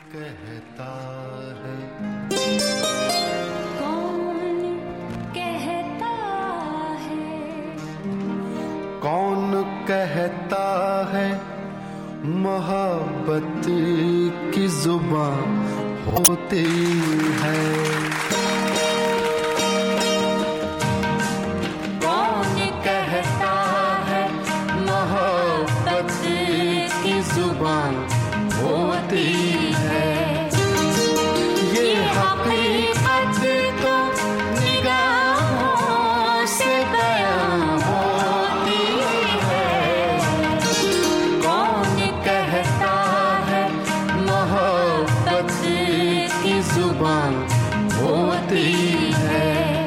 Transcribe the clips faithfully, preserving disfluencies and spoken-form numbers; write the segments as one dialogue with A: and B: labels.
A: कहता है,
B: कौन कहता है,
A: कौन कहता है मोहब्बत की जुबान होती है,
B: कौन कहता है
A: मोहब्बत की जुबान होती है। ये हकीकत तो निगाहों से बयां होती है। कौन कहता है मोहब्बत की जुबान होती है।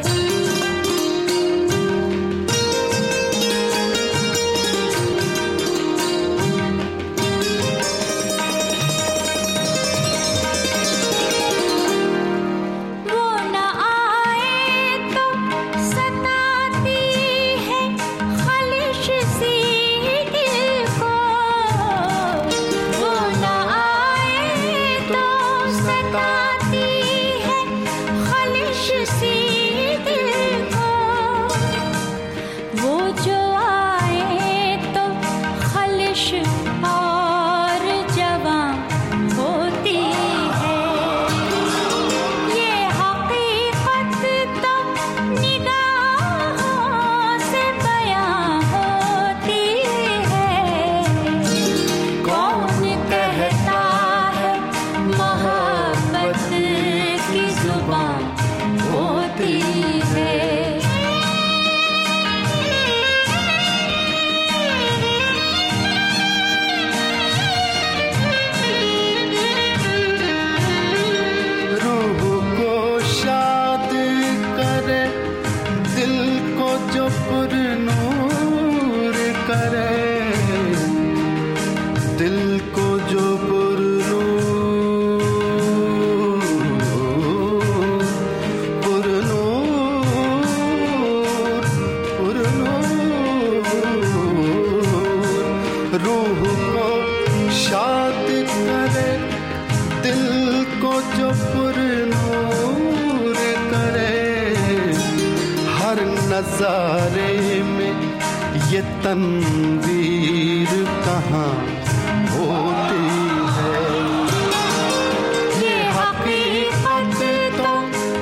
A: नज़ारे में ये तनवीर कहाँ होती है। ये हकीकत तो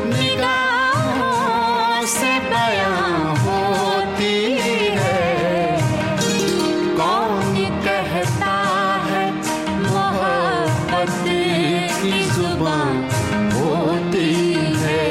A: निगाहों से बयां होती है। कौन कहता है मोहब्बत की जुबान होती है।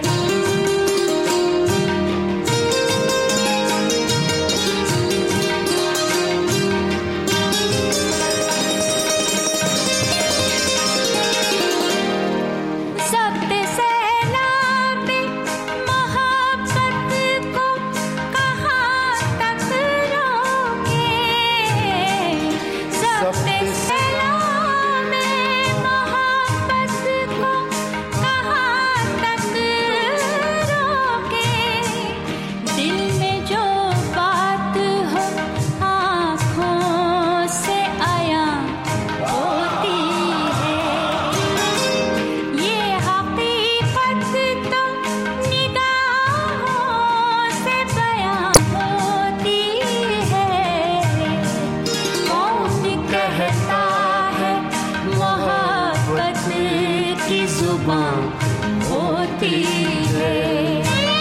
A: होती है।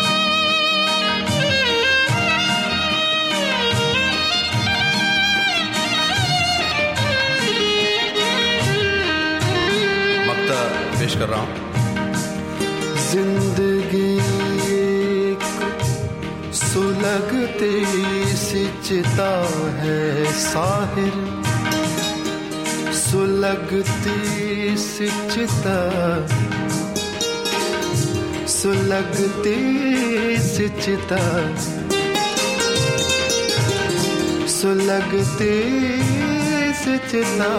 C: मक्ता पेश कर रहा हूं।
A: जिंदगी एक सुलगती सी चिता है साहिर, सुलगती सी चिता, सुलगती सी चिता, सुलगती सी चिता।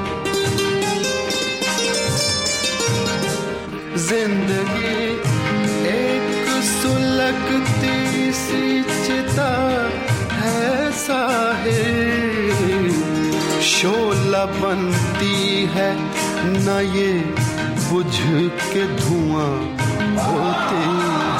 A: जिंदगी एक सुलगती सी चिता है साहिर, शोला बनती है न ये बुझ के धुआं होती